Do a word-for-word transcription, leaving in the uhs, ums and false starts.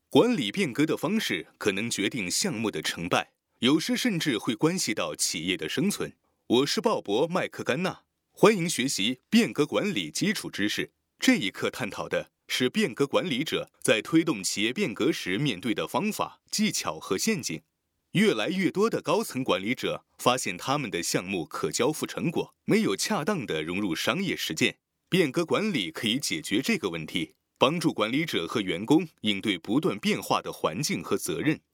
管理变革的方式可能决定项目的成败，有时甚至会关系到企业的生存。我是鲍勃·麦克甘纳，欢迎学习变革管理基础知识。这一课探讨的是变革管理者在推动企业变革时面对的方法、技巧和陷阱。越来越多的高层管理者发现他们的项目可交付成果没有恰当地融入商业实践。变革管理可以解决这个问题，帮助管理者和员工应对不断变化的环境和责任，